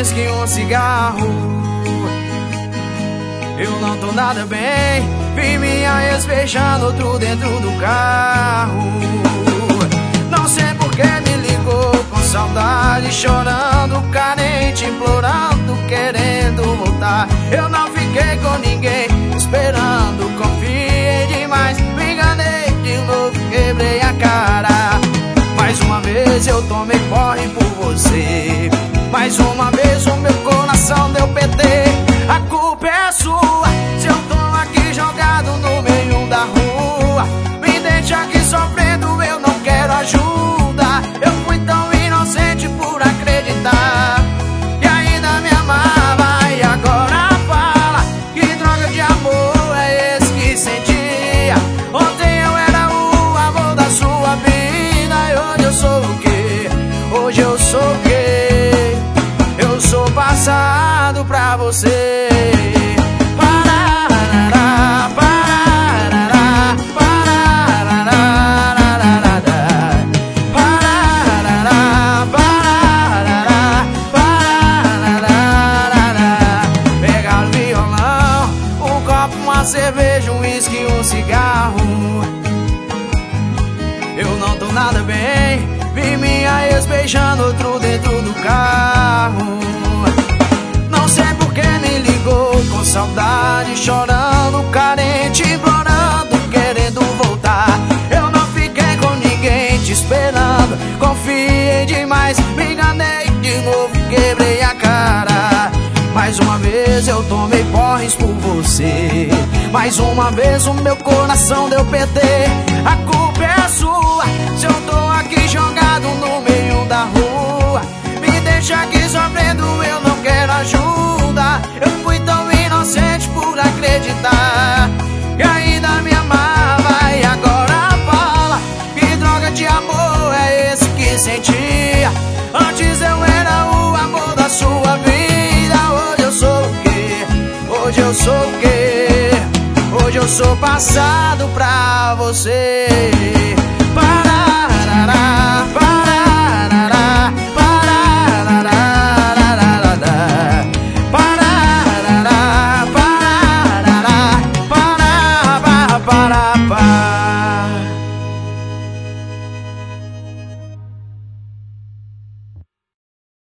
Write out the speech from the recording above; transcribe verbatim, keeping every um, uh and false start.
uísque e um cigarro. Eu não tô nada bem, vi minha ex beijando outro dentro do carro. Não sei por que me ligou com saudade, chorando, carente, implorando, querendo voltar. Eu não fiquei com ninguém, esperando, confiei demais, me enganei de novo, quebrei a cara. Mais uma vez eu tomei porre por você, mais uma vez o meu coração deu P T. A culpa é sua, se eu tô aqui jogado no meio da rua. Me deixa aqui sofrendo, eu não quero ajuda. Eu fui tão inocente por acreditar que ainda me amava, e agora fala que droga de amor é esse que sentia. Ontem eu era o amor da sua vida, e hoje eu sou o quê? Hoje eu sou o quê? Eu sou passado pra você. Parará, parará, parará, parará, parará, parará. Pegar o violão, um copo, uma cerveja, um uísque e um cigarro. Eu não tô nada bem, vi minha ex beijando outro dentro do carro. Não sei por que me ligou com saudade, chorando, carente, implorando, querendo voltar. Eu não fiquei com ninguém te esperando, confiei demais, me enganei de novo, quebrei a cara. Mais uma vez eu tomei porres por você, mais uma vez o meu coração deu P T. A culpa é sua, se eu tô aqui jogado no meio da rua. Me deixa aqui sofrendo, eu não quero ajuda. Eu fui tão inocente por acreditar que ainda me amava, e agora fala que droga de amor é esse que sentia. Antes eu era o amor da sua vida, hoje eu sou o quê? Hoje eu sou o quê? Hoje eu sou passado pra você.